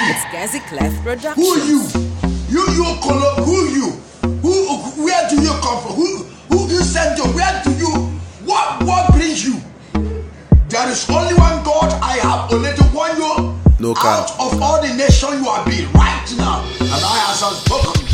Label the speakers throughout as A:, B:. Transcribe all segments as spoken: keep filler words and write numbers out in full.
A: It's Gazi Clef Productions.
B: Who are you? You, you, Kolo, who are you? Who, where do you come from? Who, who you send you? Where do you, what, what brings you? There is only one God. I have already won you
C: no
B: out of all the nations you are being right now. And I have spoken.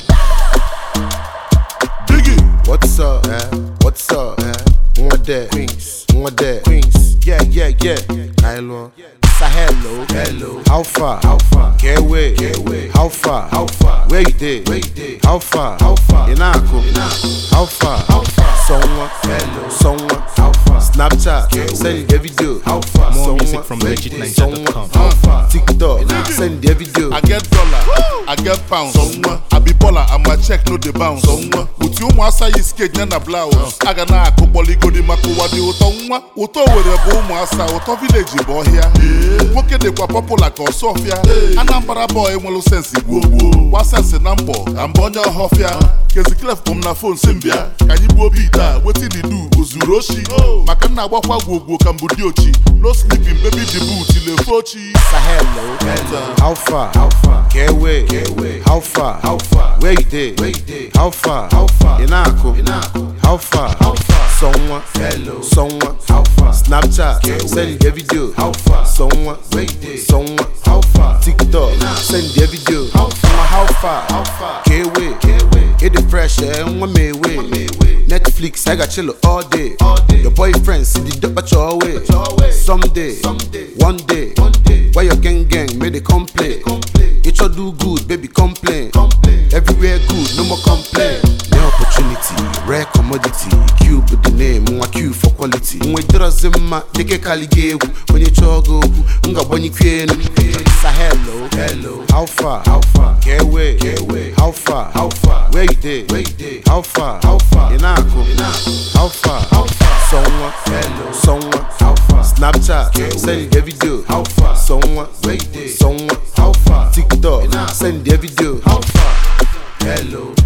C: Diggy, what's up? Yeah. What's up? Yeah. One day, Queens, one day, Queens. Yeah, yeah, yeah. Kylo. Hello, hello. How far? How far? Get away, get away. How far? How far? Where you did? Where you did? How far? How far? Inako, Inako. How far? How far? Someone, hello. Someone, how far? Snapchat, send the video. How far?
D: More music from legit niger dot com.
C: How far? TikTok, send the video.
E: I get dollar, I get pounds. Someone, I be baller, and my check no the bounce. Someone, with you mwasa you skate nana blouse. I got na akoboli go di makuwa di utonwa. Uto were bo mwasa, uto village boy here. Woke de kwa popular ko Sofia. Anambra boy nwelu sense igbo. Wa sense na mbo, ambonya hofia. Kezi clef kom na phone simbia. Kanyi bo bita, wetin dey do ozuroshi. Maka na agbakwa gwogwo kambudi ochi. No sleeping baby the boot ile fochi.
C: Hello, hello. How far? How far? Get away, get away. How far? How far? Where you did? Where you did? How far? How far? Inako, Inako. How far? How far? Someone, hello. Someone, how far? Snapchat, send the video. How far? Someone, where you did? Someone, how far? TikTok, send the video. How far? How far? How far? Get away, get away. Get the pressure and one may way. Netflix, I got chill all day. All day. Your boyfriend see the dope at your way. Someday, Someday, one day, one day. Why your gang gang made a complaint? It should do good, baby, complain. complain. Everywhere good, no more complain. No opportunity, rare commodity. Q with the name, one Q for quality. When you draw zimma, they get caligated. When you chogo, unga when you queen. Hello, hello. How far? How far? Get away, get away. How far? How far? Where you did? Where you did? How far? How far? Inako, Inako. How far? How far? Someone, hello. Someone, how far? Snapchat, send the video. How far? Someone, where you did? Someone, how far? TikTok, send the video. How far? Hello.